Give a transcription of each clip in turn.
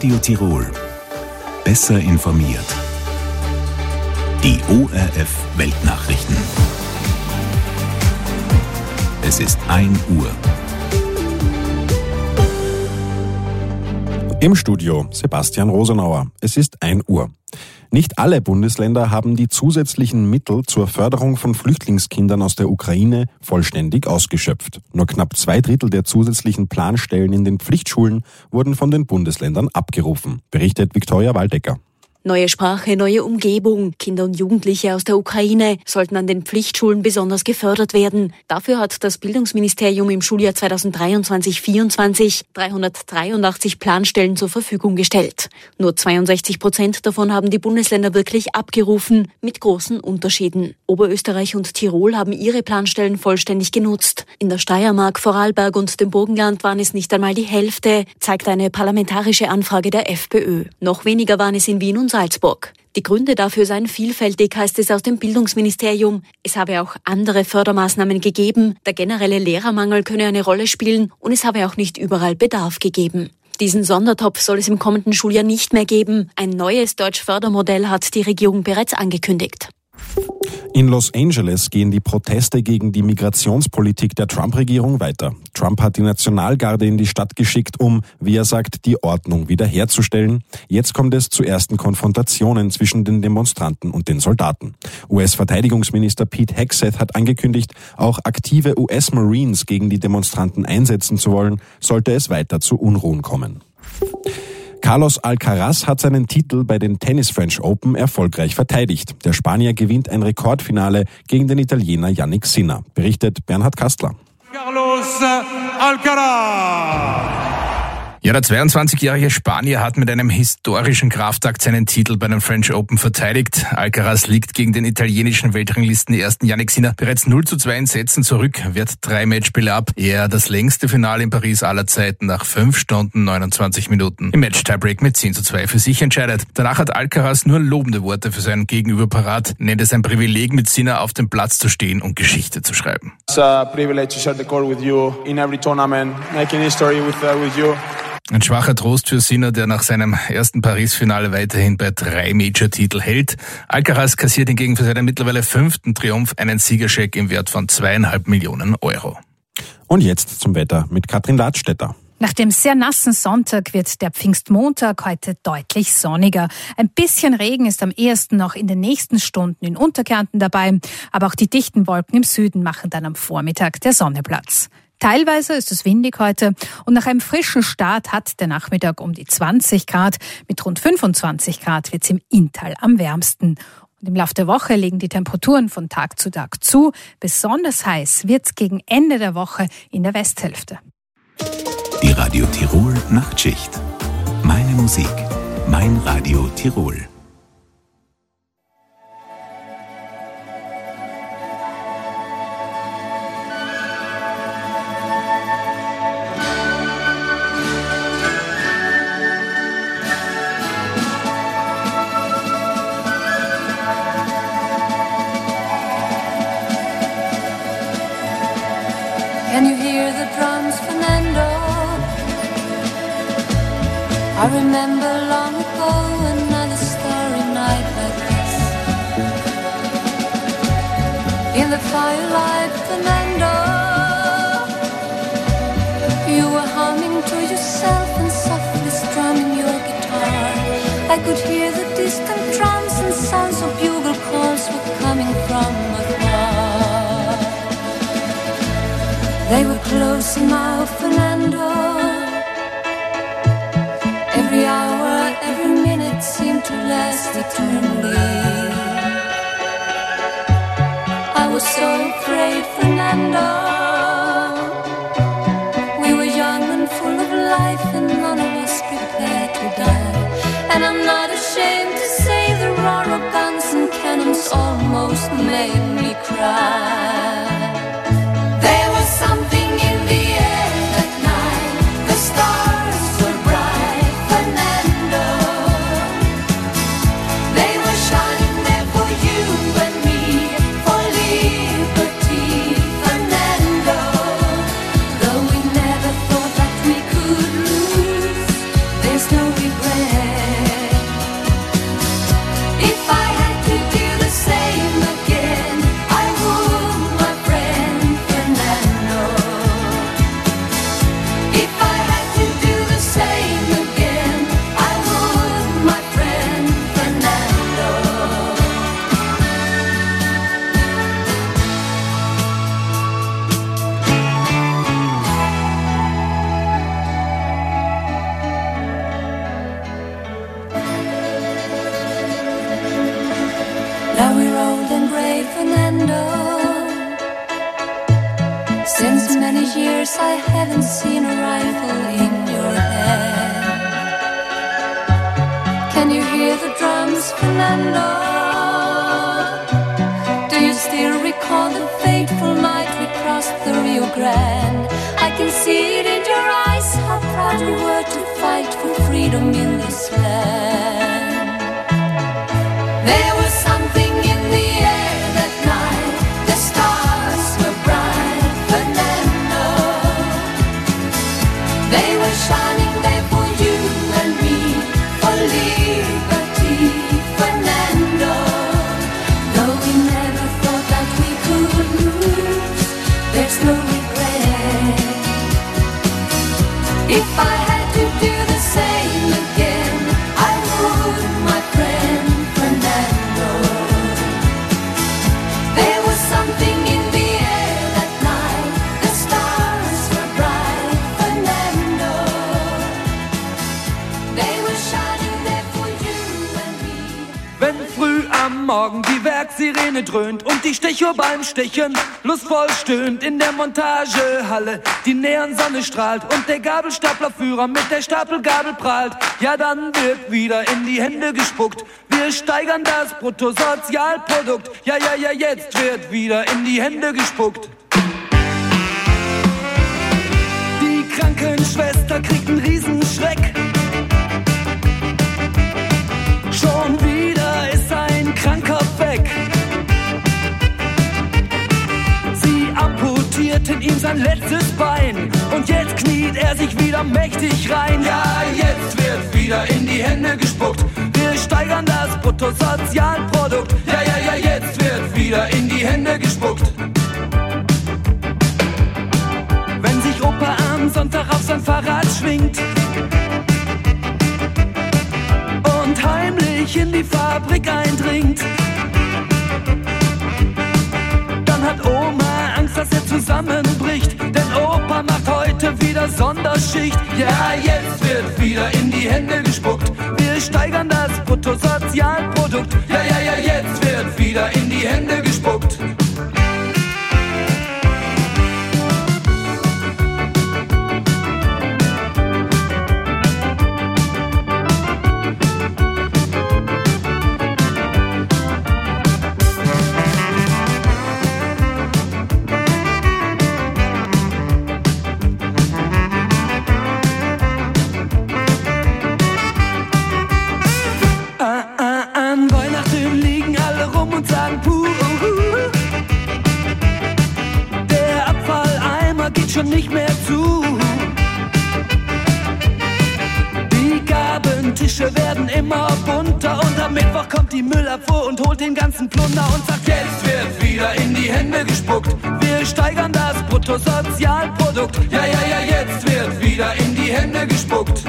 Radio Tirol. Besser informiert. Die ORF Weltnachrichten. Es ist 1 Uhr. Im Studio Sebastian Rosenauer. Es ist 1 Uhr. Nicht alle Bundesländer haben die zusätzlichen Mittel zur Förderung von Flüchtlingskindern aus der Ukraine vollständig ausgeschöpft. Nur knapp 2/3 der zusätzlichen Planstellen in den Pflichtschulen wurden von den Bundesländern abgerufen, berichtet Viktoria Waldecker. Neue Sprache, neue Umgebung. Kinder und Jugendliche aus der Ukraine sollten an den Pflichtschulen besonders gefördert werden. Dafür hat das Bildungsministerium im Schuljahr 2023/24 383 Planstellen zur Verfügung gestellt. Nur 62% davon haben die Bundesländer wirklich abgerufen, mit großen Unterschieden. Oberösterreich und Tirol haben ihre Planstellen vollständig genutzt. In der Steiermark, Vorarlberg und dem Burgenland waren es nicht einmal die Hälfte, zeigt eine parlamentarische Anfrage der FPÖ. Noch weniger waren es in Wien und Salzburg. Die Gründe dafür seien vielfältig, heißt es aus dem Bildungsministerium. Es habe auch andere Fördermaßnahmen gegeben. Der generelle Lehrermangel könne eine Rolle spielen und es habe auch nicht überall Bedarf gegeben. Diesen Sondertopf soll es im kommenden Schuljahr nicht mehr geben. Ein neues Deutsch-Fördermodell hat die Regierung bereits angekündigt. In Los Angeles gehen die Proteste gegen die Migrationspolitik der Trump-Regierung weiter. Trump hat die Nationalgarde in die Stadt geschickt, um, wie er sagt, die Ordnung wiederherzustellen. Jetzt kommt es zu ersten Konfrontationen zwischen den Demonstranten und den Soldaten. US-Verteidigungsminister Pete Hegseth hat angekündigt, auch aktive US-Marines gegen die Demonstranten einsetzen zu wollen, sollte es weiter zu Unruhen kommen. Carlos Alcaraz hat seinen Titel bei den Tennis French Open erfolgreich verteidigt. Der Spanier gewinnt ein Rekordfinale gegen den Italiener Jannik Sinner, berichtet Bernhard Kastler. Carlos Alcaraz. Ja, der 22-jährige Spanier hat mit einem historischen Kraftakt seinen Titel bei den French Open verteidigt. Alcaraz liegt gegen den italienischen Weltranglistenersten Jannik Sinner bereits 0:2 in Sätzen zurück, wehrt 3 Matchspiele ab, ehe er das längste Finale in Paris aller Zeiten nach 5 Stunden 29 Minuten im Match-Tiebreak mit 10:2 für sich entscheidet. Danach hat Alcaraz nur lobende Worte für seinen Gegenüber parat, nennt es ein Privileg, mit Sinner auf dem Platz zu stehen und Geschichte zu schreiben. It's a privilege to share the court with you in every tournament, making history with you. Ein schwacher Trost für Sinner, der nach seinem ersten Paris-Finale weiterhin bei 3 Major-Titel hält. Alcaraz kassiert hingegen für seinen mittlerweile 5. Triumph einen Siegerscheck im Wert von 2,5 Millionen Euro. Und jetzt zum Wetter mit Katrin Ladstätter. Nach dem sehr nassen Sonntag wird der Pfingstmontag heute deutlich sonniger. Ein bisschen Regen ist am ehesten noch in den nächsten Stunden in Unterkärnten dabei, aber auch die dichten Wolken im Süden machen dann am Vormittag der Sonne Platz. Teilweise ist es windig heute und nach einem frischen Start hat der Nachmittag um die 20 Grad. Mit rund 25 Grad wird es im Inntal am wärmsten. Und im Laufe der Woche legen die Temperaturen von Tag zu Tag zu. Besonders heiß wird es gegen Ende der Woche in der Westhälfte. Die Radio Tirol Nachtschicht. Meine Musik, mein Radio Tirol. Can you hear the drums, Fernando? I remember long ago another starry night like this. In the firelight, Fernando, you were humming to yourself and softly strumming your guitar. I could hear the distant drums and sounds of bugle calls were coming from afar. They were close now, Fernando. Every hour, every minute seemed to last eternally. I was so afraid, Fernando. We were young and full of life and none of us prepared to die. And I'm not ashamed to say the roar of guns and cannons almost made me cry. There was something in the air that night. The stars were bright, Fernando. They were shining there for you and me, for liberty, Fernando. Though we never thought that we could lose, there's no regret brave Fernando. Since many years I haven't seen a rifle in your hand. Can you hear the drums, Fernando? Do you still recall the fateful night we crossed the Rio Grande? I can see it in your eyes, how proud you were to fight for freedom in this land. There was something in the air that night, the stars were bright, Fernando. They were shining there for you and me, for liberty, Fernando. Though we never thought that we could lose, there's no regret. If I had to do the same again, I would, my friend Fernando. There was something in the air that night, the stars were bright, Fernando. They were shining there for you and me. Wenn früh am Morgen die Werksirene dröhnt und die Stechuhr beim Stechen lustvoll stöhnt in der Montagehalle, die Neonsonne strahlt und der Gabelstaplerführer mit der Stapelgabel prahlt, ja dann wird wieder in die Hände gespuckt. Wir steigern das Bruttosozialprodukt, ja, jetzt wird wieder in die Hände gespuckt. Die Krankenschwester kriegt einen Riesenschreck. Schon wieder ist ein Kranker weg. Sie amputierten ihm sein letztes Bein und jetzt kniet er sich wieder mächtig rein. Ja, jetzt wird wieder in die Hände gespuckt. Wir steigern das Bruttosozialprodukt. Ja, jetzt wird wieder in die Hände gespuckt. Wenn sich Opa am Sonntag auf sein Fahrrad schwingt und heimlich in die Fabrik eindringt, dann hat Oma Angst, dass er zusammenbricht, denn Opa macht heute wieder Sonderschicht. Ja, jetzt wird wieder in die Hände gespuckt. Wir steigern das Bruttosozialprodukt. Ja, jetzt wird wieder in die Hände gespuckt. An Weihnachten liegen alle rum und sagen puh. Der Abfalleimer geht schon nicht mehr zu. Die Gabentische werden immer bunter und am Mittwoch kommt die Müllabfuhr und holt den ganzen Plunder und sagt, jetzt wird wieder in die Hände gespuckt. Wir steigern das Bruttosozialprodukt. Ja, jetzt wird wieder in die Hände gespuckt.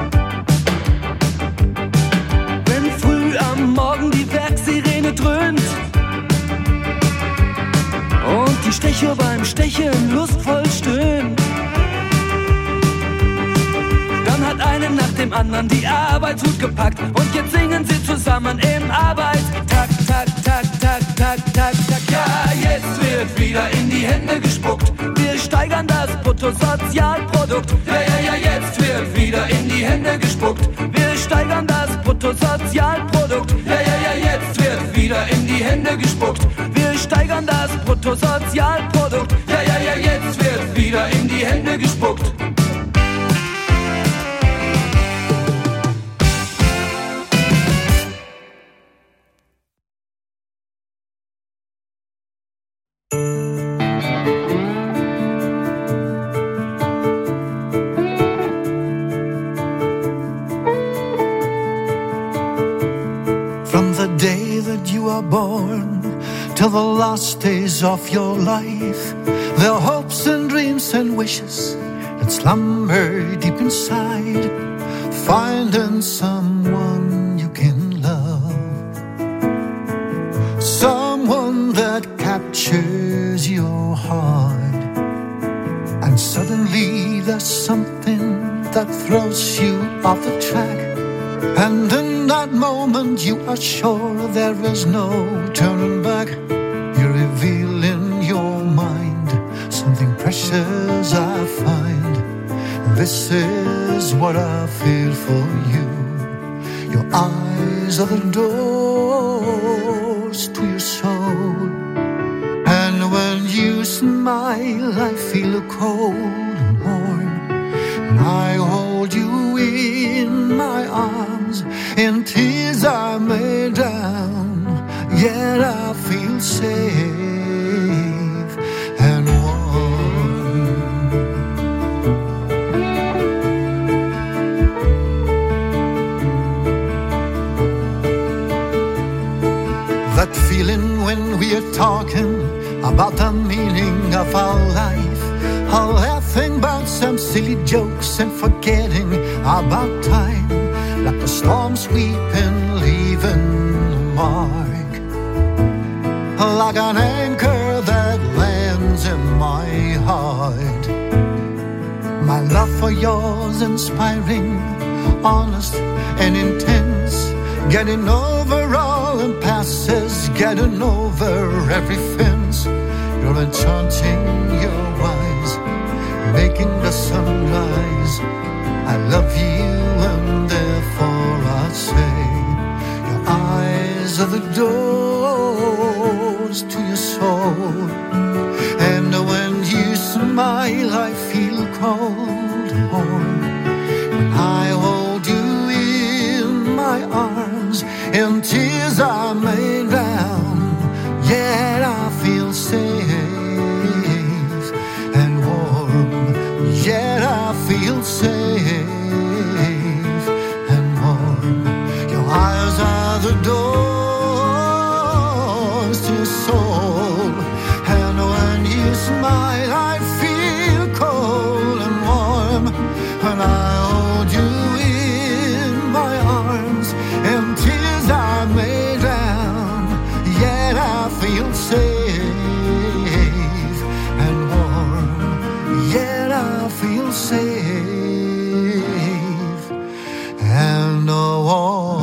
Am Morgen die Werksirene dröhnt und die Stechuhr beim Stechen lustvoll stöhnt. Dann hat eine nach dem anderen die Arbeitshut gepackt und jetzt singen sie zusammen im Arbeitstakt, tak, tak, tak, tak, tak, tak. Ja, jetzt wird wieder in die Hände gespuckt. Wir steigern das Bruttosozialprodukt. Ja, jetzt wird wieder in die Hände gespuckt. Wir steigern das Bruttosozialprodukt. Ja, jetzt wird wieder in die Hände gespuckt. Wir steigern das Bruttosozialprodukt. Ja, jetzt wird wieder in die Hände gespuckt. Born till the last days of your life, there are hopes and dreams and wishes that slumber deep inside. Finding someone you can love, someone that captures your heart, and suddenly there's something that throws you off the track. And in that moment you are sure there is no turning back. ashes I find. This is what I feel for you. Your eyes are the doors to your soul. And when you smile, I feel cold and warm. And I hold you in my arms. In tears I may drown, yet I feel safe and warm. That feeling when we are talking about the meaning of our life, all laughing about some silly jokes and forgetting about time, like the storm sweeping, leaving a mark, like an anchor that lands in my heart. My love for yours inspiring, honest and intense, getting over all impasses, getting over every fence. You're enchanting, you're wise, making the sunrise. I love you and therefore I say, your eyes are the doors to your soul. And when you smile, I feel cold and warm. When I hold you in my arms, in tears I may drown, yet I feel safe and warm. Yet I feel safe and warm. Your eyes are the doors to your soul. And when you smile, I feel cold and warm. When I hold you in my arms, in tears I may drown, yet I feel safe and warm. Yet I feel safe and warm.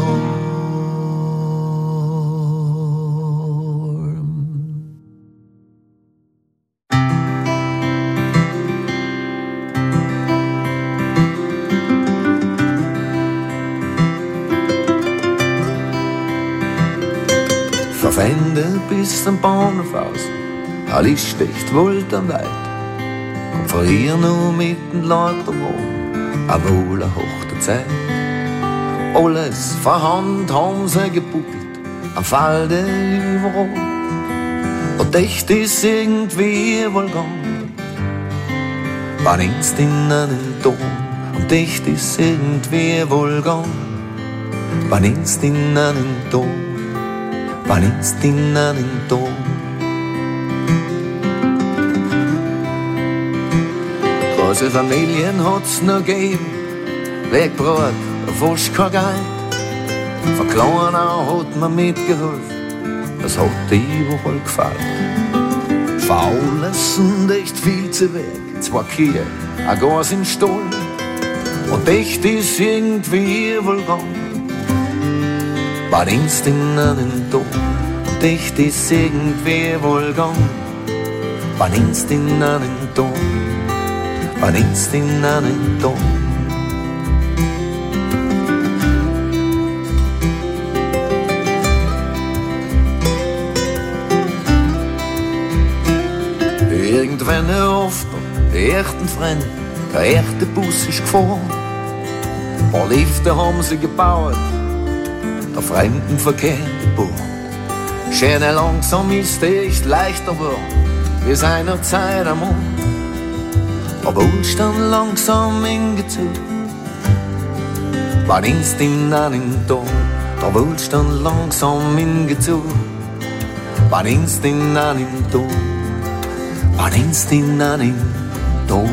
Verwendet bis am Bahnhof aus, alle stecht wohl am Weit. Und von hier noch mit den Leuten rum, a wohl a hochte Zeit. Alles vorhand haben sie gepuppelt, am Falde überall. Und echt ist irgendwie wohl gegangen, wann inst in einen Ton. Und echt ist irgendwie wohl gegangen, wann inst in einen Ton. Wann inst in einen Ton. Große Familien hat's noch gegeben, Wegbrot, fast kein Geld. Von klein an hat man mitgeholfen, das hat überall gefallen. Faules und echt viel zu weg, 2 Kühe, ein Gas im Stall. Und echt ist irgendwie wohl gegangen, wann inst in einen Ton. Und echt ist irgendwie wohl gegangen, wann inst in einen Ton. Wann inst in einen Ton. Irgendwann oft die echten Freunde, der echte Bus ist gefahren. Ein paar Lifte haben sie gebaut, der Fremdenverkehr geboren. Schön langsam ist echt leichter geworden, wie seiner Zeit am Mond. Aber Wohlstand langsam hingezogen, wann inst in einen Ton. Der Wohlstand langsam hingezogen, wann inst in einen Ton. Wann inst in einen Ton.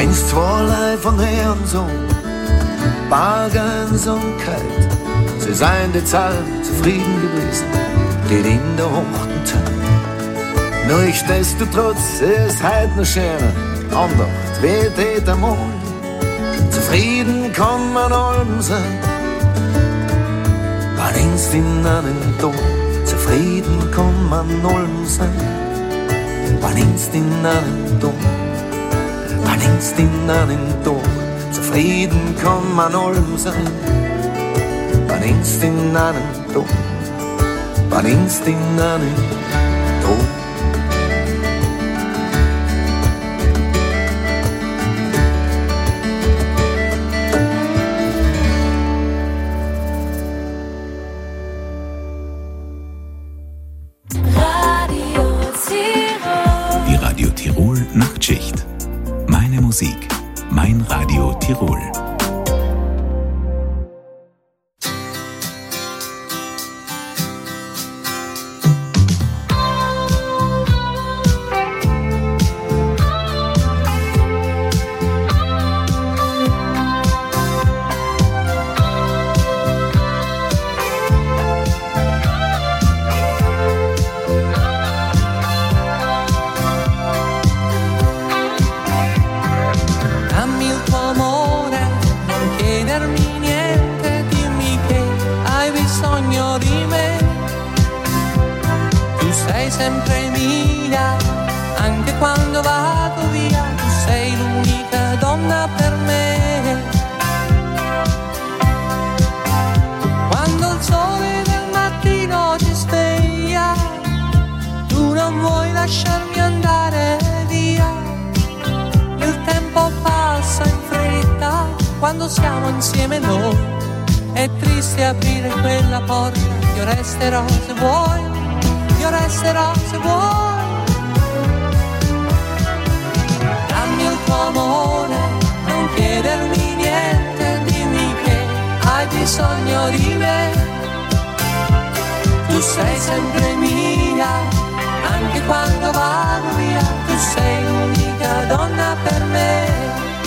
Links zwei Leib von Herren so, Bargensamkeit. Sie seien die Zeit zufrieden gewesen, die in der hochten Zeit. Nichtsdestotrotz ist heut noch schöner, Andacht wie die einmal. Zufrieden kann man allem sein, wann ins in einen Tod. Zufrieden kann man allem sein, wann ins in einen Tod. Wann ins in einen Tod. Zufrieden kann man allem sein, wann ins in einen Tod. Wann ins in einen Tod. Tirol Nachtschicht. Meine Musik, mein Radio Tirol. Sempre mia, anche quando vado via, tu sei l'unica donna per me. Quando il sole del mattino ti sveglia, tu non vuoi lasciarmi andare via. Il tempo passa in fretta quando siamo insieme noi. È triste aprire quella porta, io resterò se vuoi. Io resterò se vuoi. Dammi il tuo amore, non chiedermi niente, dimmi che hai bisogno di me. Tu sei sempre mia, anche quando vado via, tu sei l'unica donna per me.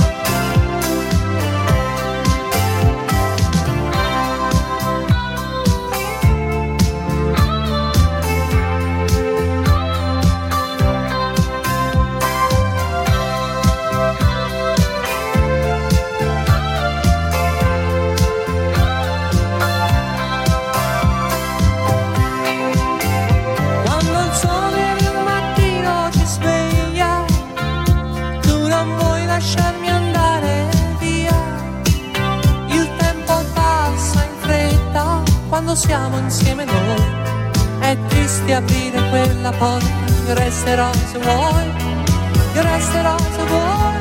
Quando siamo insieme noi, è triste aprire quella porta. Io resterò se vuoi, io resterò se vuoi.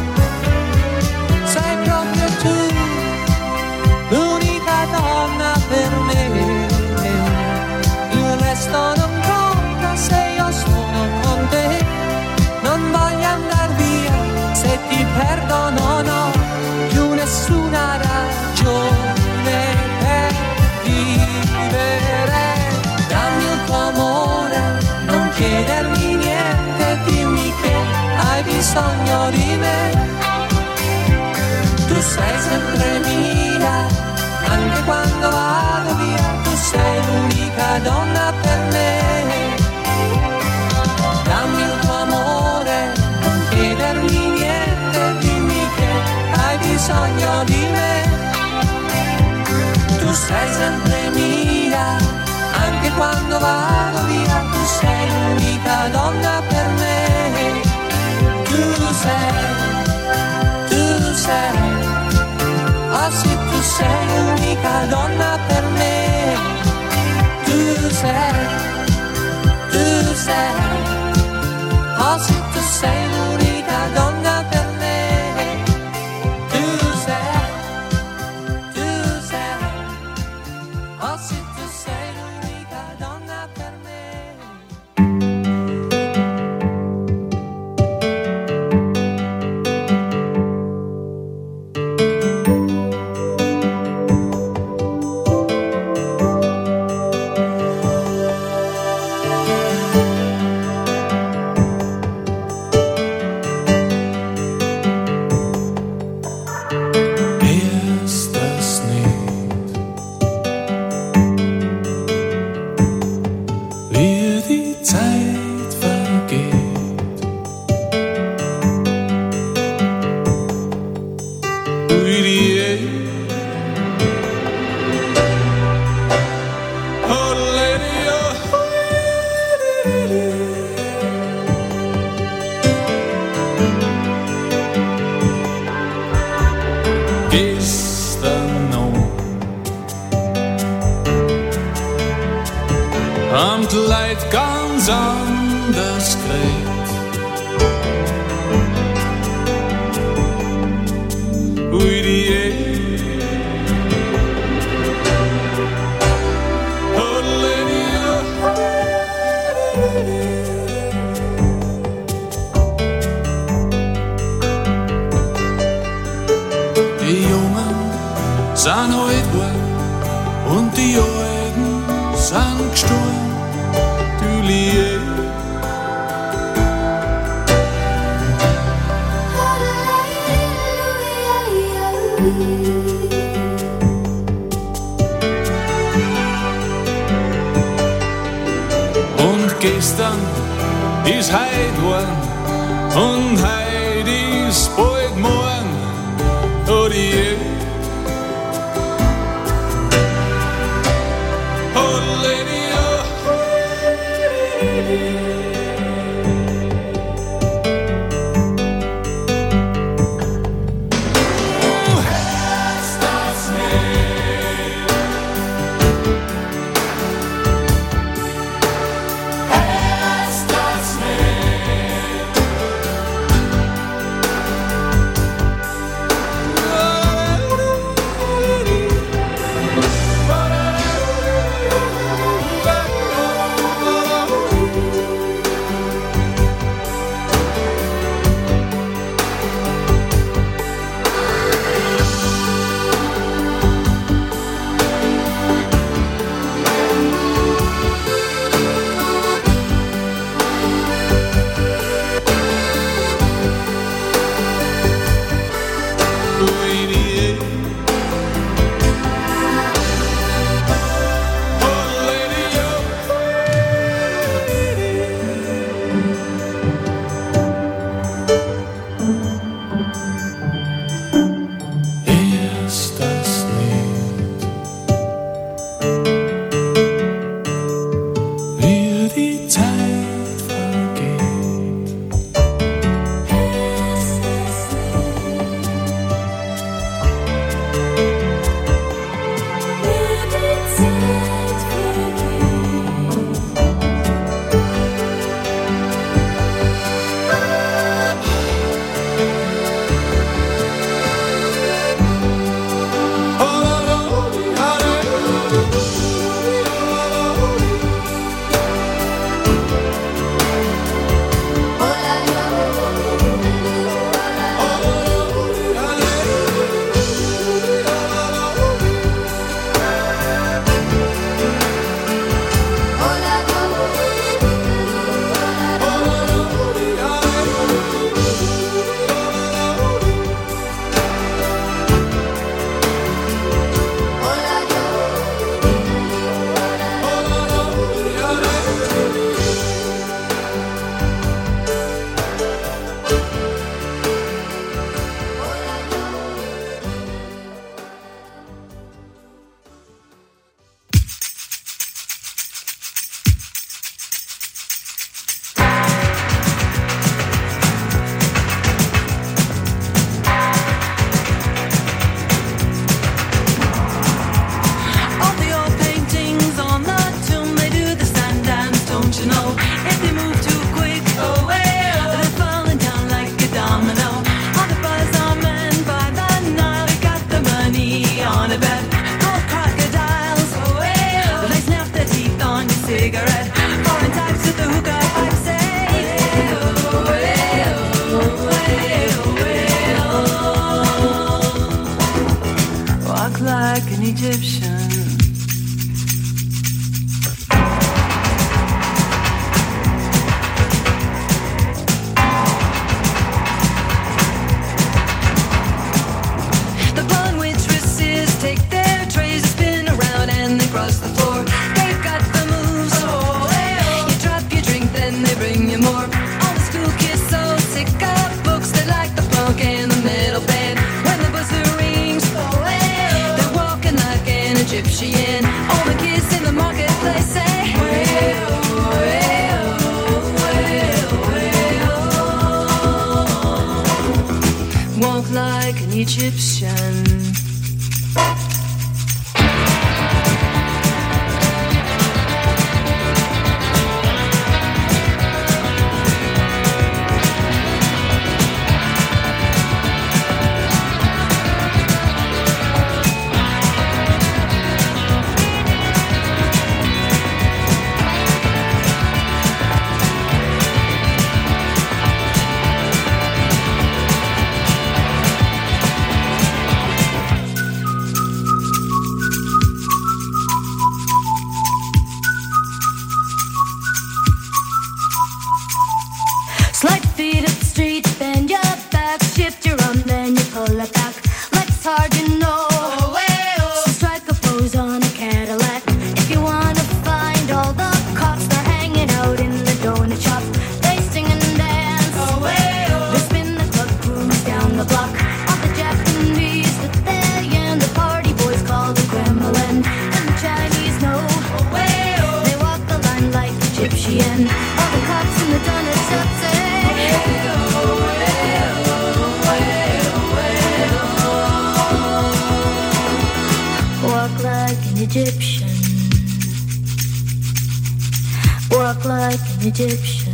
Sei proprio tu, l'unica donna per me. Il resto non conta se io sono con te. Non voglio andar via, se ti perdo non ho più nessuna ragione per vivere. Dammi il tuo amore, non chiedermi niente, dimmi che hai bisogno di me. Tu sei sempre mia, anche quando vado via, tu sei l'unica donna per me. Dammi il tuo amore, non chiedermi niente, dimmi che hai bisogno di me. Tu sei sempre mia, anche quando vado via, tu sei l'unica donna per me. Tu sei, oh sì, tu sei l'unica donna per me. Tu sei, oh sì, tu sei l'unica donna per me. Tu sei, oh sì, tu sei l'unica donna per me. besonders kriegt. Ui, die sind alt worden und die Alten sind gestorben, du Liebe. Und gestern ist heut worden und heut ist bald morgen, oh die feet up the street, bend your back, shift your arm, then you pull it back. Legs hard, you know. So strike a pose on a Cadillac. If you wanna find all the cops, they're hanging out in the donut shop. They sing and dance. They spin the club grooves down the block. All the Japanese that they and the party boys call the Kremlin. And the Chinese know. They walk the line like Egyptian. All the cops in the donut shop say. Walk like an Egyptian. Walk like an Egyptian.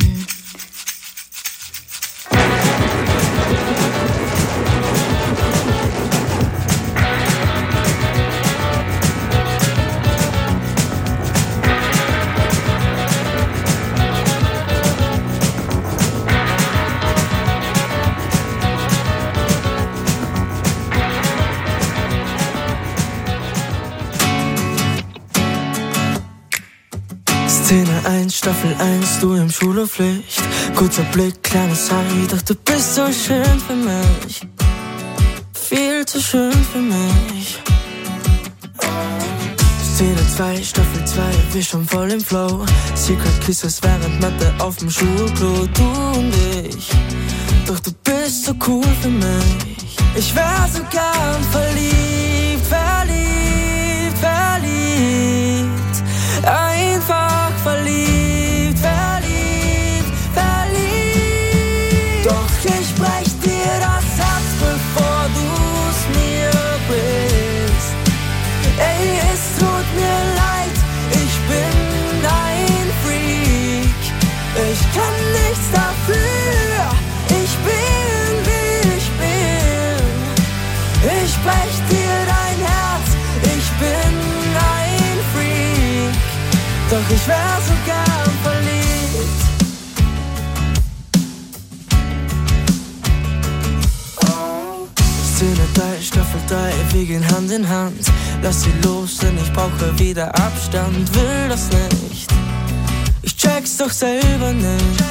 Szene 1, Staffel 1, du im Schulpflicht. Kurzer Blick, kleines Hai, doch du bist so schön für mich. Viel zu schön für mich. Szene 2, Staffel 2, wir schon voll im Flow. Secret Kisses während Mathe auf dem Schulklo, du und ich. Doch du bist so cool für mich. Ich wär so gern verliebt, verliebt, verliebt. Einfach verliebt, verliebt, verliebt. Doch ich brech dir das Herz, bevor du's mir brichst. Ey, es tut mir leid, ich bin ein Freak. Ich kann nichts dafür, ich bin wie ich bin. Ich brech dir dein Herz, ich bin ein Freak. Doch ich wär so gern verliebt. Szene 3, Staffel 3, wir gehen Hand in Hand. Lass sie los, denn ich brauche wieder Abstand. Will das nicht, ich check's doch selber nicht.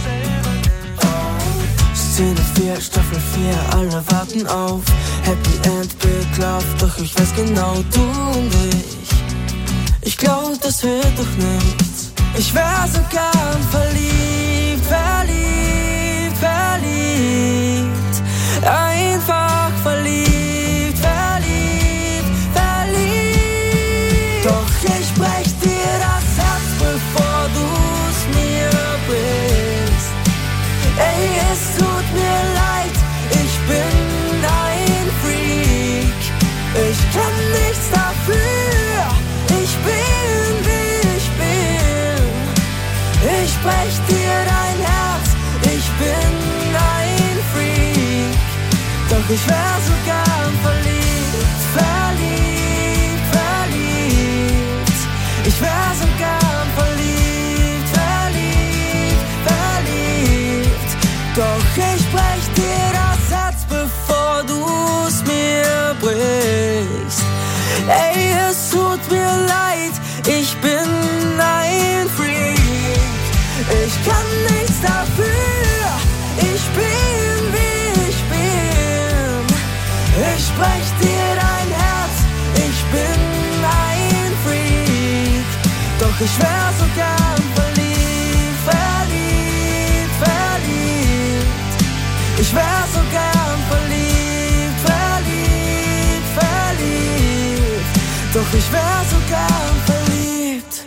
Szene 4, Staffel 4, alle warten auf Happy End, Big Love. Doch ich weiß genau, du und ich glaub, das wird doch nichts. Ich wär so gern verliebt, verliebt, verliebt. Einfach verliebt, verliebt, verliebt. Doch ich brech dir das Herz, bevor du's mir brichst. Ey, es tut mir leid, ich bin ein Freak. Ich kann nichts dafür, ich bin wie ich bin. Ich brech dir dein Herz, ich bin ein Freak. Doch ich wär so gern verliebt, verliebt, verliebt. Ich wär so gern verliebt, verliebt, verliebt. Doch ich brech dir das Herz, bevor du's mir brichst. Ey, es tut mir leid, ich bin ein Freak. Ich kann nichts dafür, ich bin wie ich bin. Ich brech dir dein Herz, ich bin ein Freak. Doch ich wär so gern verliebt, verliebt, verliebt. Ich wär so gern verliebt, verliebt, verliebt. Doch ich wär so gern verliebt.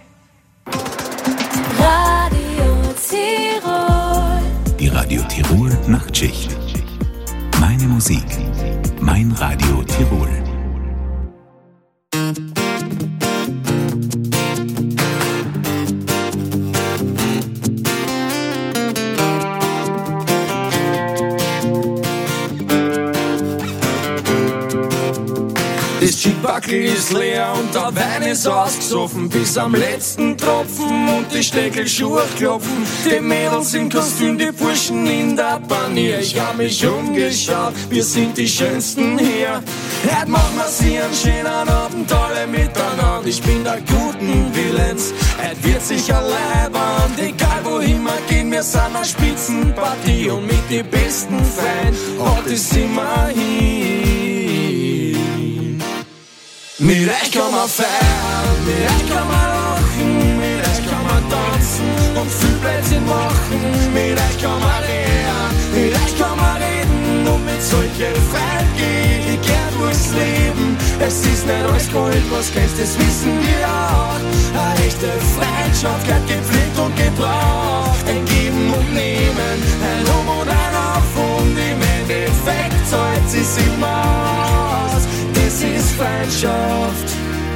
Radio Tirol. Die Radio Tirol Nachtschicht. Meine Musik, mein Radio Tirol. Das Chipbackel ist leer und der Wein ist ausgesoffen bis am letzten Tropfen und die Steckelschuhe klopfen. Die Mädels im Kostüm, die Burschen in der Panier. Ich hab mich umgeschaut, wir sind die Schönsten hier. Heute machen wir sie einen schönen Abend alle miteinander. Ich bin der guten Willens, heute wird sicher leibend, egal wohin wir gehen, wir sind eine Spitzenpartie und mit den besten Freunden hat es immer hin. Mit euch kann man feiern, mit euch kann man lachen, mit euch kann man tanzen und viel Blödsinn machen. Mit euch kann man lernen, mit euch kann man reden und mit solchen Freunden geh ich gern durchs Leben. Es ist nicht alles Gold, was kennst, das wissen wir auch. Eine echte Freundschaft gehört gepflegt und gebraucht. Ein Geben und Nehmen, ein Um und ein Auf und im Endeffekt zahlt sie's immer aus. Das ist Freundschaft.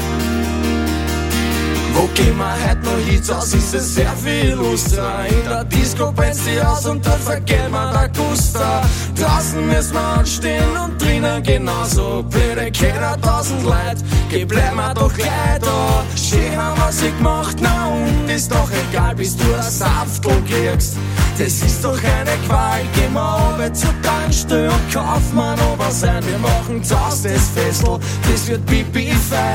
Wo gehen wir heute noch hin? Das ist es sehr viel luster. In der Disco brennt's die aus und dort vergeht man der Guster. Draußen müssen wir anstehen und drinnen genauso. Blöde Kinder, 1000 Leute, geh bleib mir doch gleich da. Schön haben wir sie gemacht, na und ist doch egal, bis du ein Saftel kriegst. Das ist doch eine Qual, geh mal runter zur Tankstelle und kauf mir noch was ein. Wir machen das Fessel, das wird pipi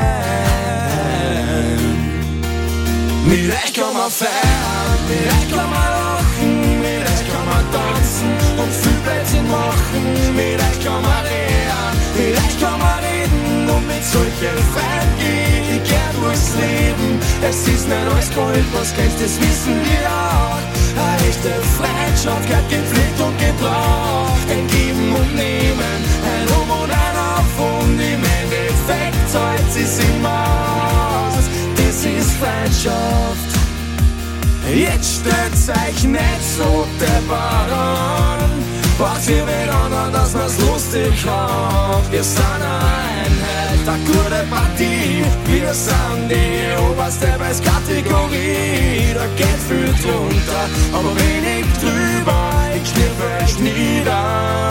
fein. Mit euch kann man feiern, mit euch kann man lachen, mit euch kann man tanzen und viel Blödsinn machen. Mit euch kann man lernen, mit euch kann man reden und mit solchen Freunden geh ich gern durchs Leben. Es ist nicht alles Gold, was kennst, das wissen wir auch. Eine echte Freundschaft gehört gepflegt und gebraucht. Ein Geben und Nehmen, ein Um und ein Auf und im Endeffekt zahlt sie's immer aus. Das ist Freundschaft. Jetzt stellt's euch nicht so deppert an. Braucht ihr miteinander, dass wir's lustig haben. Wir sind eine Einheit, eine gute Partie. Wir sind die oberste Preiskategorie. Da geht viel drunter, aber wenig drüber. Ich schlürfe euch nieder.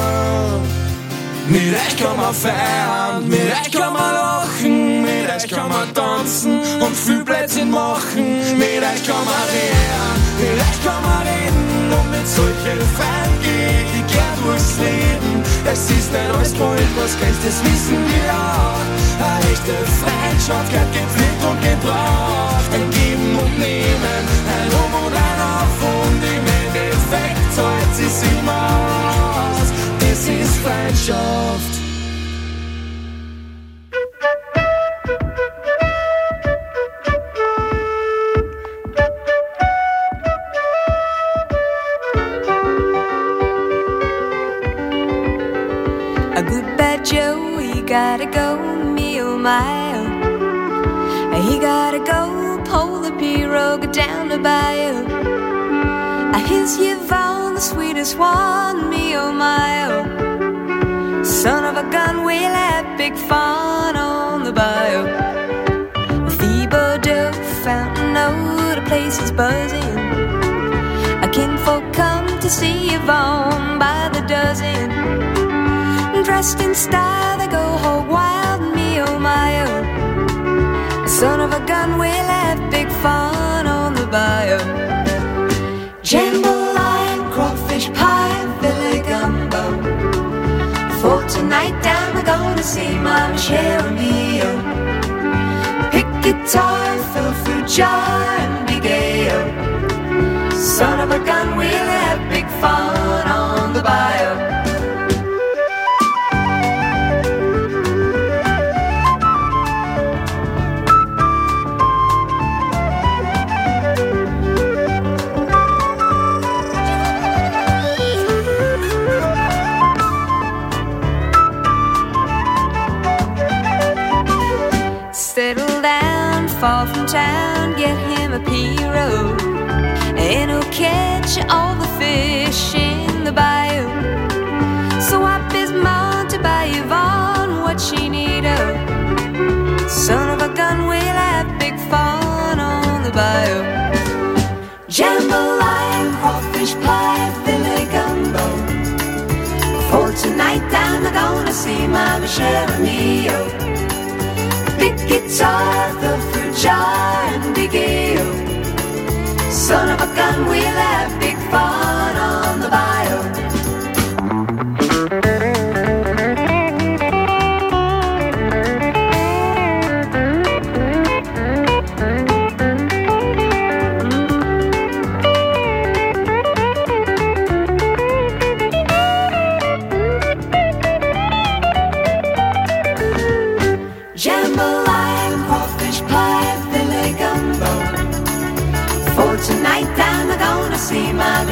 Mit euch kann man feiern, mit euch kann man lachen, mit euch kann man tanzen und viel Blödsinn machen. Mit euch kann man lernen, mit euch kann man reden und mit solchen Freunden geh ich gern durchs Leben. Es ist nicht alles Gold, was kennst, das wissen wir auch. Eine echte Freundschaft gehört gepflegt und gebraucht. Ein Geben und Nehmen, ein Um und ein Auf und im Endeffekt zahlt sie's immer aus. Das ist Freundschaft. A good bad Joe, he gotta go, me oh my oh. He gotta go, pull the pirogue down the bayou. Here's Yvonne, the sweetest one, me oh my oh. Son of a gun, we'll have big fun on the bayou. Thibodeau, Fountain O, the place is buzzing. A kinfolk come to see Yvonne by the dozen. Dressed in style, they go hog wild, me oh my oh. Son of a gun, we'll have big fun on the bayou. Jambalaya, crawfish pie, Billy gumbo. For tonight down, we're gonna see Mama Sharon Mio. Pick guitar, fill fruit jar, and be gay-o. Son of a gun, we'll have big fun on the bayou. Settle down, far from town, get him a pirogue, and he'll catch all the fish in the bayou. So up his mount to buy Yvonne what she need of. Son of a gun, we'll have big fun on the bayou. Jambalaya, crawfish pie, Billy gumbo. For tonight down, we're gonna see Mama Sharon Mio. Big guitar, the fruit jar, and big ale. Son of a gun, we'll have big fun on the bayou.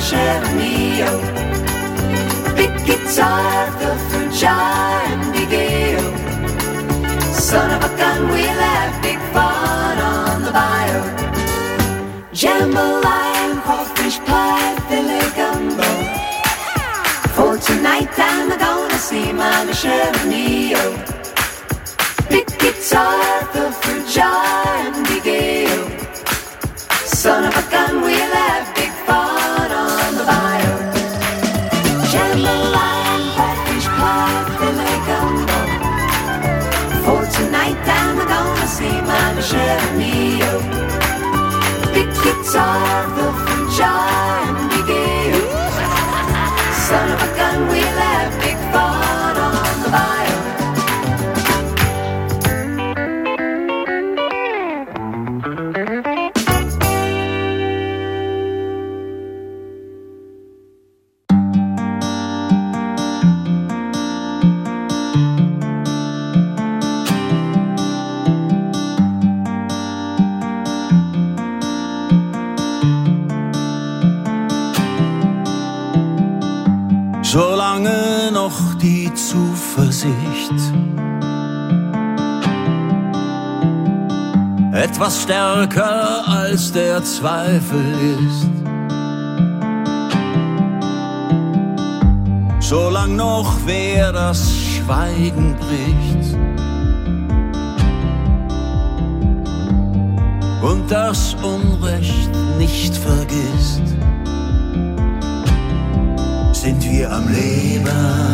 the Cheronio. Big guitar, the Fujar and Big Ale. Son of a gun, we'll have big fun on the bayou. Jambalaya, crawfish pie, filet gumbo. For tonight I'm gonna see my Cheronio. Big guitar, the Fujar and Big Ale. Son of a gun, we'll have big fun on the bayou. Jambalaya, crawfish pie, filet gumbo. For tonight I'm gonna see my Cheronio. Big guitar, the Fujar and Big Ale. Son of a gun, we'll have big fun on the bayou. Solange noch die Zuversicht etwas stärker als der Zweifel ist, solang noch wer das Schweigen bricht und das Unrecht nicht vergisst, sind wir am Leben.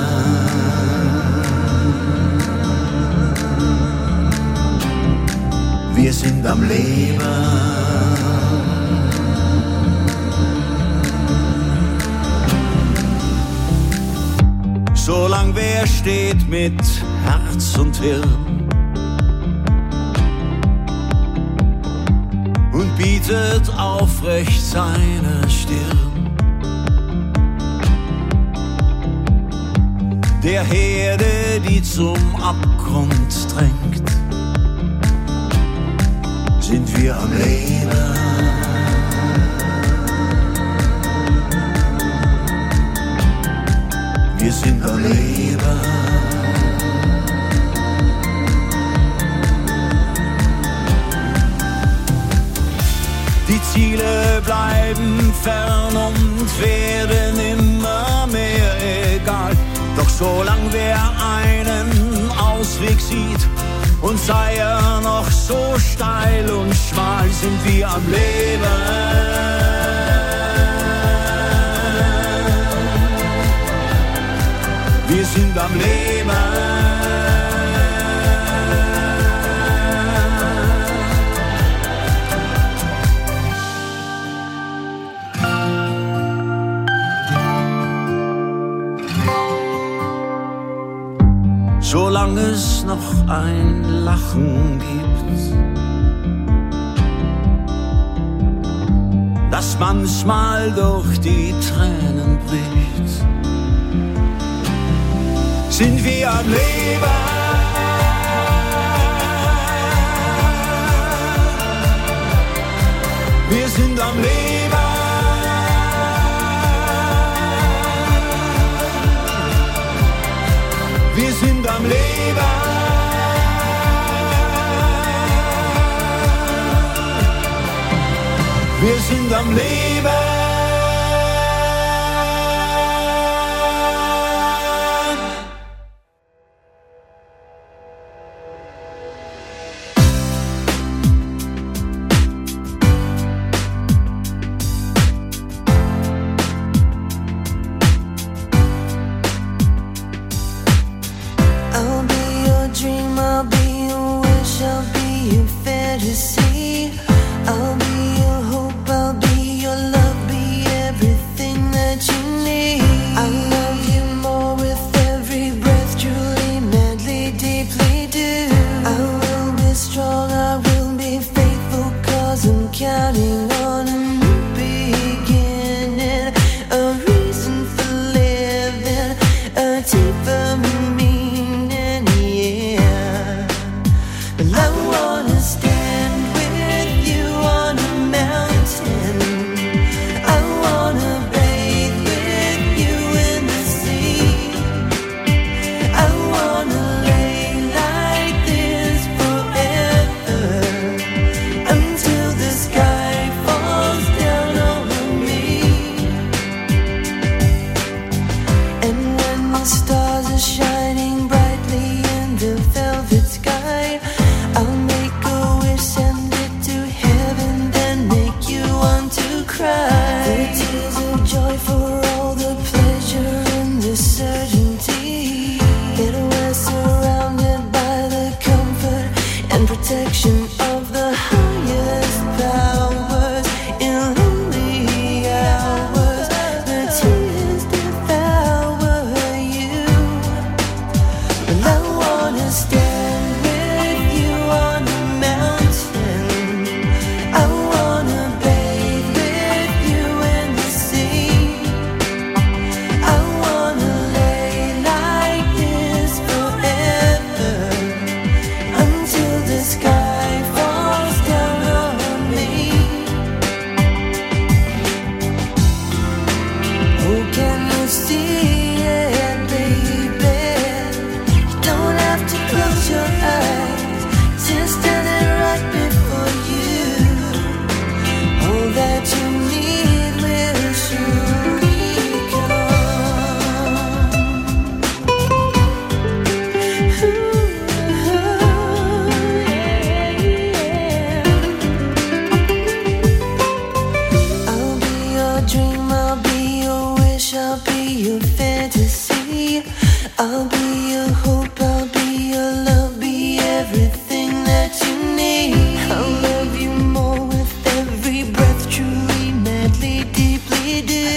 Wir sind am Leben. Solang wer steht mit Herz und Hirn und bietet aufrecht seine Stirn, der Herde, die zum Abgrund drängt, sind wir am Leben. Wir sind am Leben. Die Ziele bleiben fern und werden immer mehr egal. Doch solang wer einen Ausweg sieht, und sei er noch so steil und schmal, sind wir am Leben. Wir sind am Leben. Solange es noch ein Lachen gibt, das manchmal durch die Tränen bricht, sind wir am Leben. Wir sind am Leben. Wir sind am Leben. Wir sind am Leben. I'll be your hope, I'll be your love. stars are shining brightly in the velvet sky. I'll make a wish, send it to heaven, then make you want to cry. The tears of joy for all the pleasure and the certainty that we're surrounded by the comfort and protection of the highest powers. In lonely hours, the tears devour you, and I wanna stand with you on the mountain. I wanna bathe with you in the sea. I wanna lay like this forever, until the sky falls down on me. Oh, can you see it, baby? You don't have to close your eyes, just standing right before you. All that you need will surely come. I'll be your dream, I'll be your wish, I'll be your fantasy. I'll be your hope, I'll be your love, be everything that you need. I'll love you more with every breath, truly, madly, deeply do.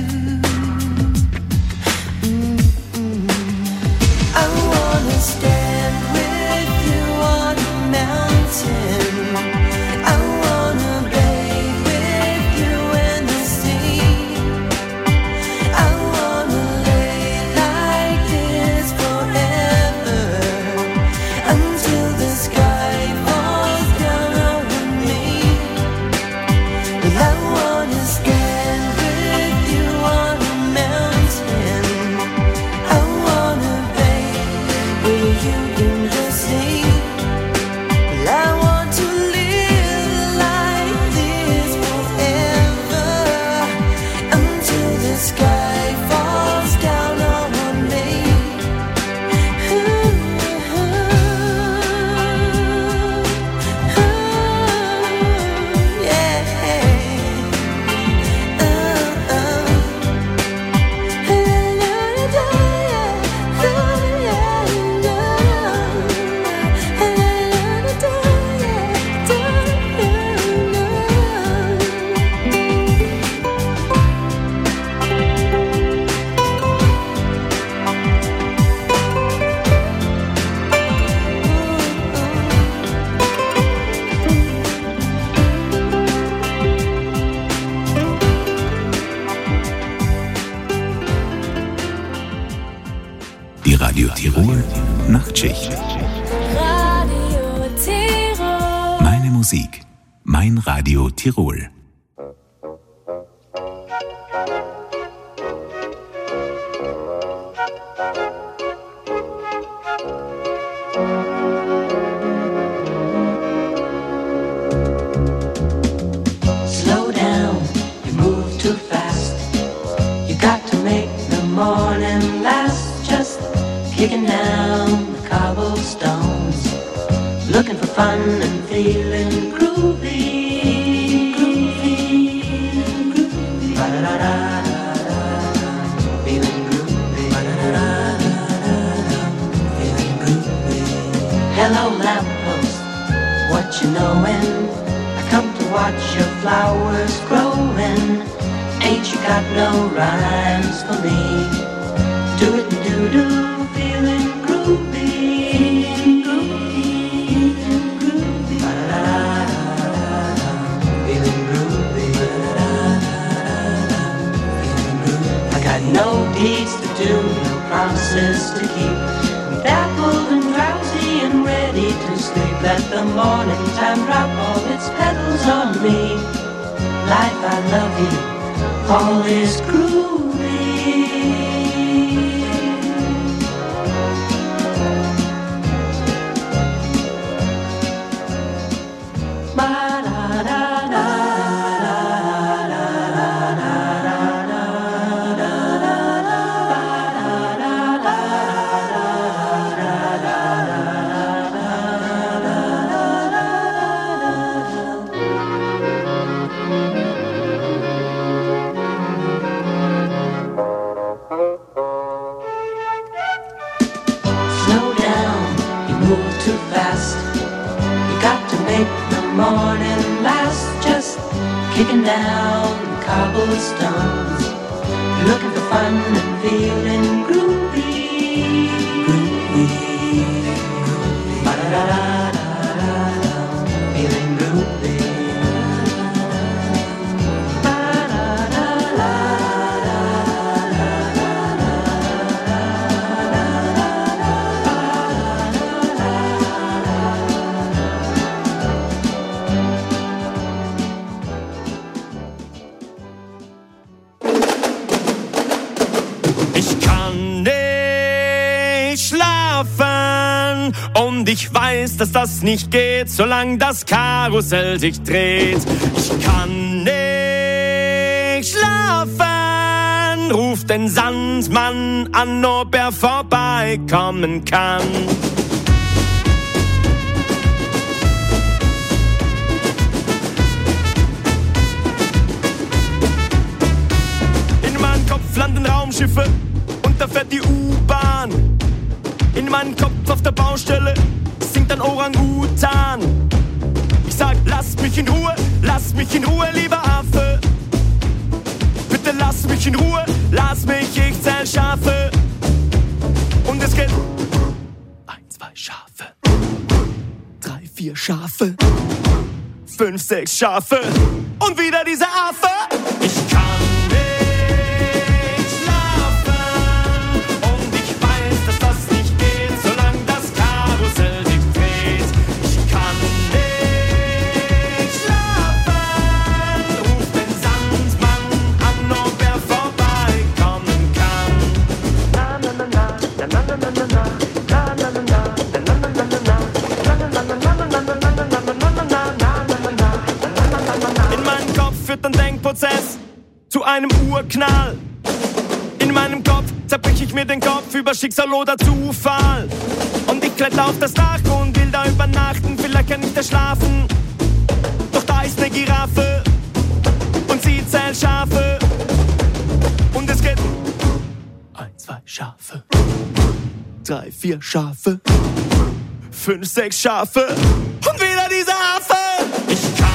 I wanna stand with you on a mountain. I wanna bathe with you in the sea. I wanna lay like this forever, until the sky falls down on me. And I wanna stand with you on a mountain. I wanna bathe with you in the sea. I want to live like this forever, until the sky falls down on me. Die Radio Tirol Nachtschicht. Radio Tirol. Meine Musik, mein Radio Tirol. Slow down, you move too fast. You got to make the morning last. Just kicking down the cobblestones, looking for fun and feeling groovy. Ba-da-da-da-da-da, feeling groovy. Ba-da-da-da-da-da, feeling groovy. Hello lamppost, what you knowin'? I come to watch your flowers growing. Ain't you got no rhymes for me? Do it and do, feeling groovy. Groovy. Ba-da-da-da-da-da, feeling groovy. Ba-da-da-da-da-da, feeling groovy. I got no deeds to do, no promises to keep. I'm dappled and drowsy and ready to sleep. Let the morning time drop all its petals on me. Life, I love you, all is groovy. late in the morning, last just kicking down the cobblestones, looking for fun and feeling groovy, groovy, groovy. Ba-da-da-da-da-da, feeling groovy. Und ich weiß, dass das nicht geht, solange das Karussell sich dreht. Ich kann nicht schlafen, ruft den Sandmann an, ob er vorbeikommen kann. In meinem Kopf landen Raumschiffe und da fährt die U-Bahn. In meinem Kopf auf der Baustelle singt ein Orang-Utan. Ich sag, lass mich in Ruhe, lieber Affe. Bitte lass mich in Ruhe, lass mich, ich zähl Schafe. Und es geht 1, 2 Schafe, 3, 4 Schafe, 5, 6 Schafe und wieder dieser Affe. Ich kann zu einem Urknall. In meinem Kopf zerbrich ich mir den Kopf über Schicksal oder Zufall. Und ich kletter auf das Dach und will da übernachten. Vielleicht kann ich da schlafen. Doch da ist eine Giraffe und sie zählt Schafe. Und es geht 1, 2 Schafe, 3, 4 Schafe, 5, 6 Schafe und wieder dieser Affe. Ich kann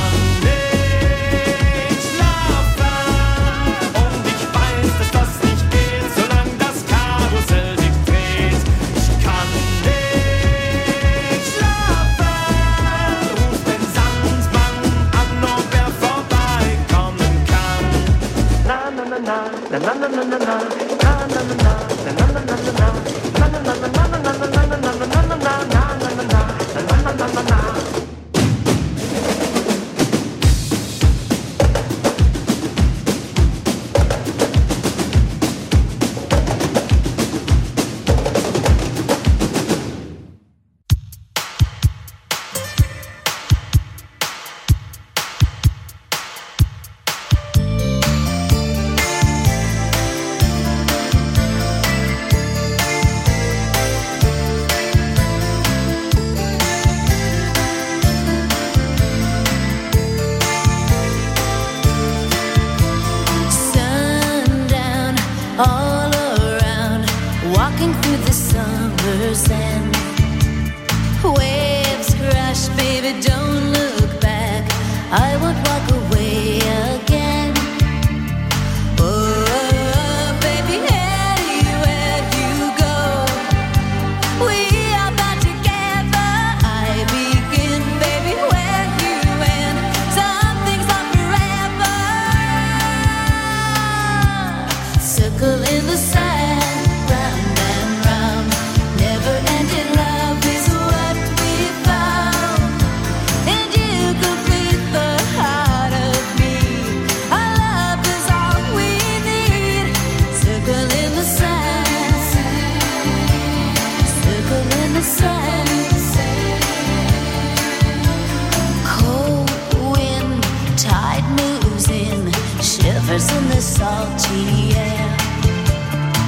shivers in the salty air.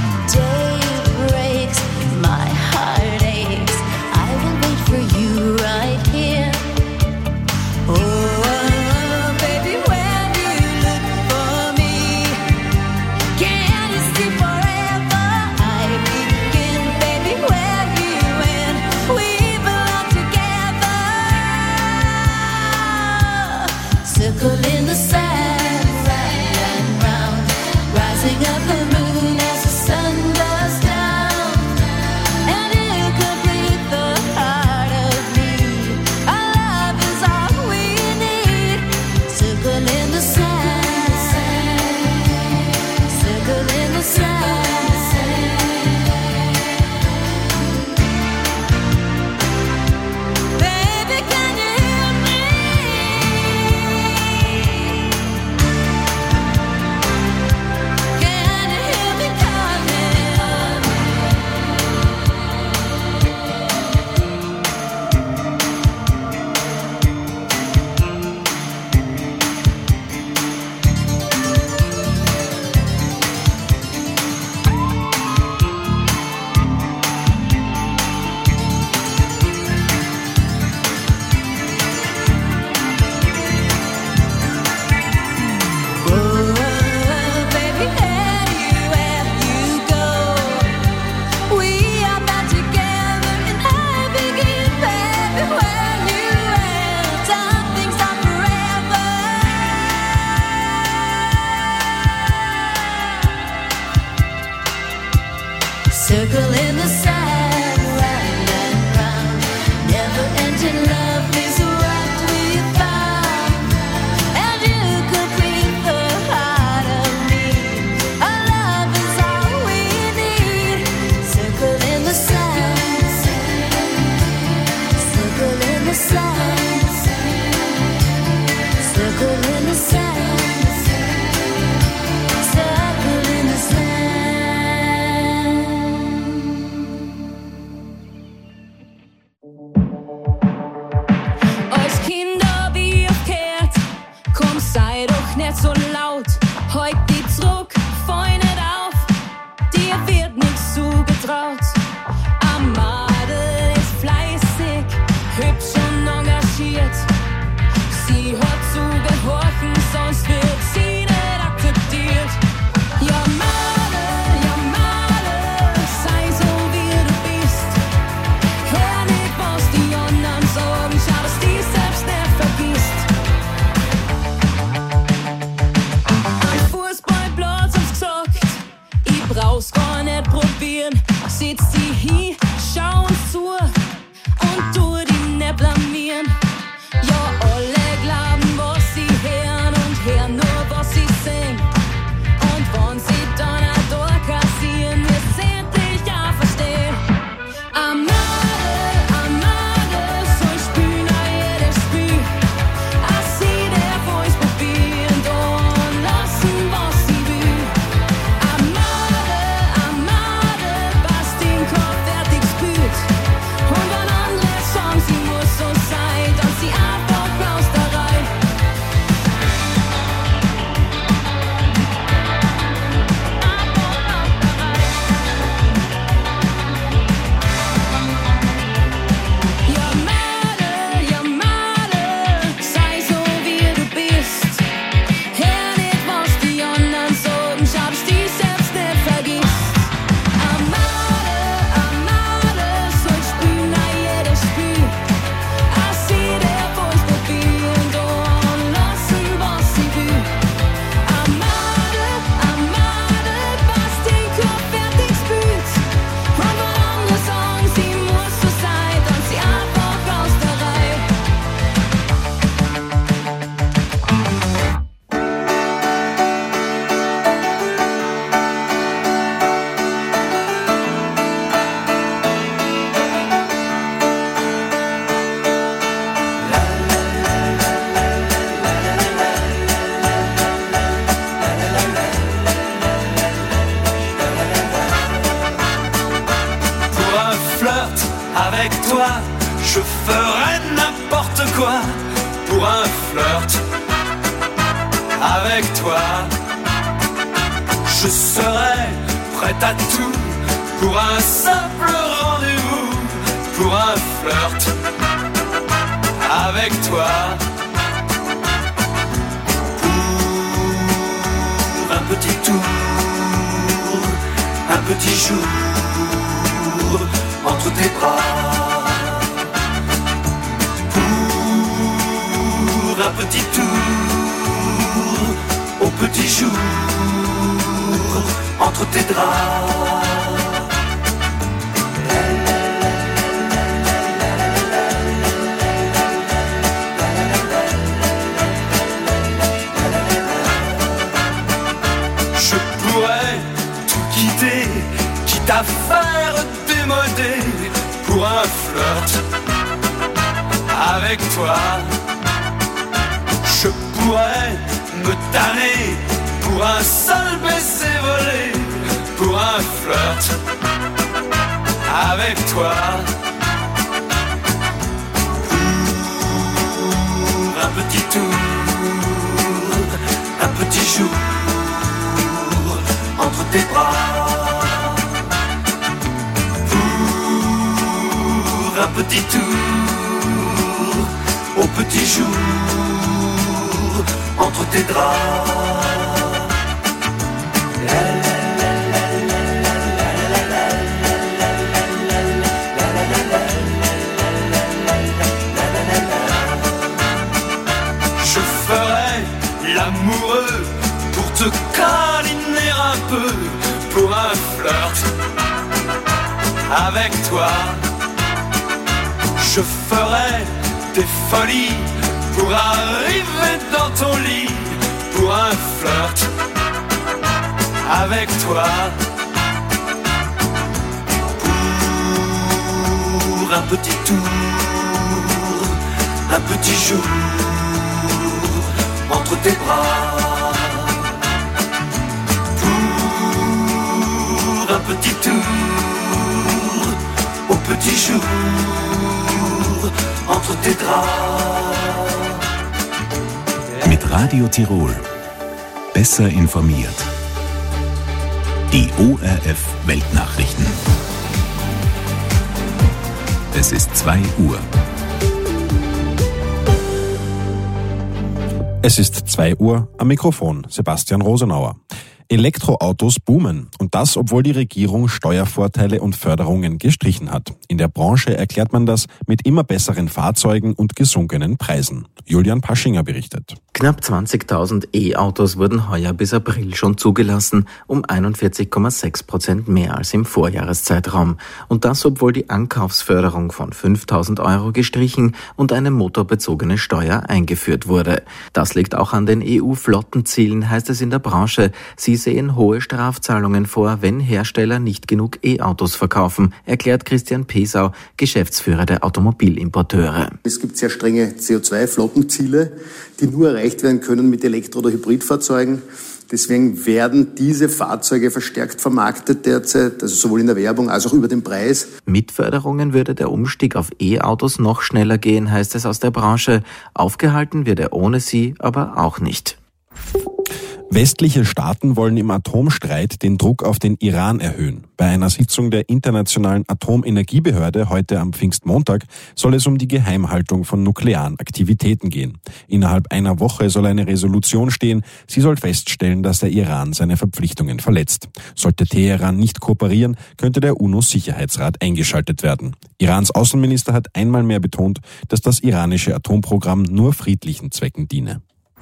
circle in the sand, round and round. Never-ending love is what we found, and you could breathe the heart of me. Our love is all we need. Circle in the sand, circle in the sand, circle in the sand, circle in the sand. Als Kinder wie auf Kehrt, komm sei doch nicht so laut. Heut die zurück, freu nicht auf, dir wird nix zugetraut. Am Madel ist fleißig, hübsch und engagiert. Sie hat zu gehorchen, sonst wird sie nicht akzeptiert. Ja Madel, sei so wie du bist. Hör nicht, was die anderen sagen, schau, dass die selbst nicht vergisst. Ein Fußballplatz haben's gesagt, ich brauch's gar nicht probieren. Setz sie hin, schau uns zu und tu die nicht blamieren. Ja, alle glauben, was sie hören und hören nur, was sie sehen. Und wenn sie dann auch durchkassieren, wir sind dich auch verstehen. Amade, soll spielen auch jedes Spiel. Auch sie, der woll's probieren, dann lassen, was sie will. Amade, passt den Kopf fertig spült. Und wenn andere sagen, sie muss so sein, dann sie einfach raus da rein. Ja Madel, sei so wie du bist. Hör nicht, was die anderen sagen, schau, dass die selbst nicht vergisst. Amade, soll spielen auch jedes Spiel. Auch sie, der woll's probieren, dann lassen, was sie will. Amade, passt den Kopf fertig spült. Und wenn andere sagen, sie muss so sein, dann sie einfach raus der Reihe. Pour un flirt avec toi, je ferai n'importe quoi. Pour un flirt avec toi, je serai prêt à tout. Pour un simple rendez-vous, pour un flirt avec toi. Pour un petit tour, un petit jour entre tes bras. Pour un petit tour, au petit jour entre tes draps. Je pourrais tout quitter, quitte à faire démodé pour un flirt avec toi. Je pourrais me tanner pour un seul baiser volé, pour un flirt avec toi. Pour un petit tour, un petit jour entre tes bras. Pour un petit tour, au petit jour entre tes draps. Je ferai l'amoureux pour te câliner un peu, pour un flirt Avec toi, je ferai des folies pour arriver dans ton lit, pour un flirt. Avec toi, pour un petit tour, un petit jour entre tes bras. Pour un petit tour, au petit jour entre tes draps. Mit Radio Tirol. Besser informiert. Die ORF Weltnachrichten. Es ist 2 Uhr. Es ist 2 Uhr, am Mikrofon Sebastian Rosenauer. Elektroautos boomen und das, obwohl die Regierung Steuervorteile und Förderungen gestrichen hat. In der Branche erklärt man das mit immer besseren Fahrzeugen und gesunkenen Preisen. Julian Paschinger berichtet. Knapp 20.000 E-Autos wurden heuer bis April schon zugelassen, um 41,6% mehr als im Vorjahreszeitraum. Und das, obwohl die Ankaufsförderung von 5.000 € gestrichen und eine motorbezogene Steuer eingeführt wurde. Das liegt auch an den EU-Flottenzielen, heißt es in der Branche. Sie sehen hohe Strafzahlungen vor, wenn Hersteller nicht genug E-Autos verkaufen, erklärt Christian Pesau, Geschäftsführer der Automobilimporteure. Es gibt sehr strenge CO2-Flottenziele, die nur erreicht werden können mit Elektro- oder Hybridfahrzeugen. Deswegen werden diese Fahrzeuge verstärkt vermarktet derzeit, also sowohl in der Werbung als auch über den Preis. Mit Förderungen würde der Umstieg auf E-Autos noch schneller gehen, heißt es aus der Branche. Aufgehalten wird er ohne sie aber auch nicht. Westliche Staaten wollen im Atomstreit den Druck auf den Iran erhöhen. Bei einer Sitzung der Internationalen Atomenergiebehörde heute am Pfingstmontag soll es um die Geheimhaltung von nuklearen Aktivitäten gehen. Innerhalb einer Woche soll eine Resolution stehen. Sie soll feststellen, dass der Iran seine Verpflichtungen verletzt. Sollte Teheran nicht kooperieren, könnte der UNO-Sicherheitsrat eingeschaltet werden. Irans Außenminister hat einmal mehr betont, dass das iranische Atomprogramm nur friedlichen Zwecken diene.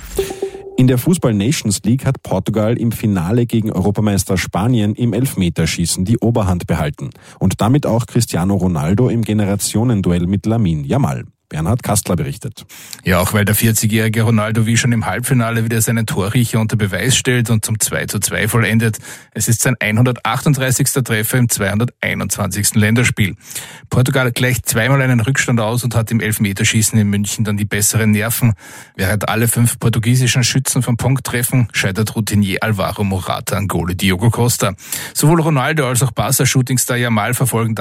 In der Fußball-Nations League hat Portugal im Finale gegen Europameister Spanien im Elfmeterschießen die Oberhand behalten und damit auch Cristiano Ronaldo im Generationenduell mit Lamine Yamal. Bernhard Kastler berichtet. Ja, auch weil der 40-jährige Ronaldo wie schon im Halbfinale wieder seinen Torriecher unter Beweis stellt und zum 2:2 vollendet. Es ist sein 138. Treffer im 221. Länderspiel. Portugal gleicht zweimal einen Rückstand aus und hat im Elfmeterschießen in München dann die besseren Nerven. Während alle 5 portugiesischen Schützen vom Punkt treffen, scheitert Routinier Alvaro Morata an Goalie Diogo Costa. Sowohl Ronaldo als auch Barca-Shootingstar Yamal verfolgen